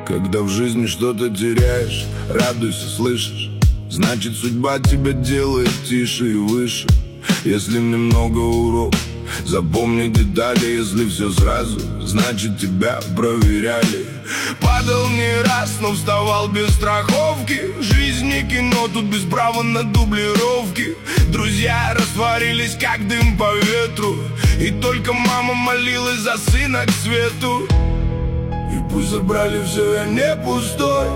Когда в жизни что-то теряешь, радуйся, слышишь? Значит, судьба тебя делает тише и выше. Если немного урок, запомни детали. Если все сразу, значит тебя проверяли. Падал не раз, но вставал без страховки. Жизнь не кино, тут без права на дублировки. Друзья растворились, как дым по ветру. И только мама молилась за сына к свету. И пусть забрали все, я не пустой.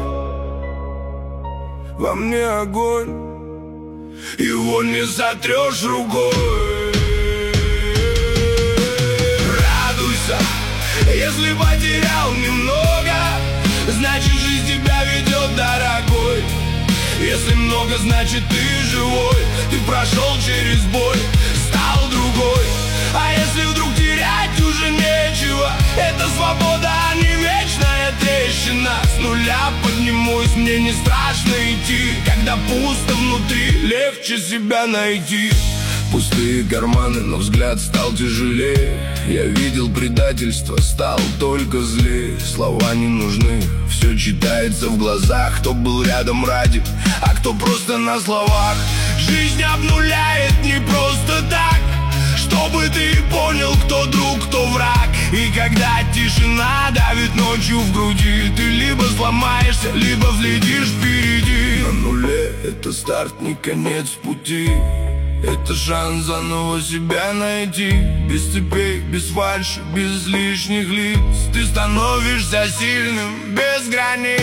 Во мне огонь, его не сотрешь рукой. Радуйся, если потерял немного, значит жизнь тебя ведет, дорогой. Если много, значит ты живой. Ты прошел через боль, стал другой. А если вдруг терять уже нечего, это свобода, а не вечная трещина. С нуля поднимусь, мне не страшно идти. Когда пусто внутри, легче себя найти. Пустые карманы, но взгляд стал тяжелее. Я видел предательство, стал только злее. Слова не нужны, все читается в глазах. Кто был рядом ради, а кто просто на словах. Жизнь обнуляет не просто так, чтобы ты понял, кто друг, кто враг. И когда тишина давит ночью в груди, ты либо сломаешься, либо взлетишь впереди. На нуле это старт, не конец пути. Это шанс заново себя найти. Без цепей, без фальши, без лишних лиц. Ты становишься сильным, без границ.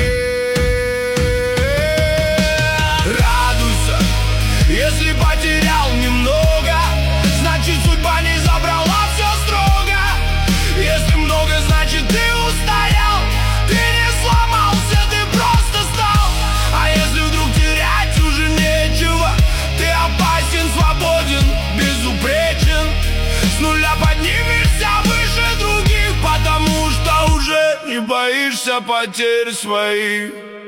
Радуйся, если потерял немного, значит судьба не забрала все строго. Если много, значит ты устоял. Ты не сломался, ты просто стал. А если вдруг терять уже нечего, ты опасен, свободен, безупречен. С нуля поднимешься выше других, потому что уже не боишься потерь своих.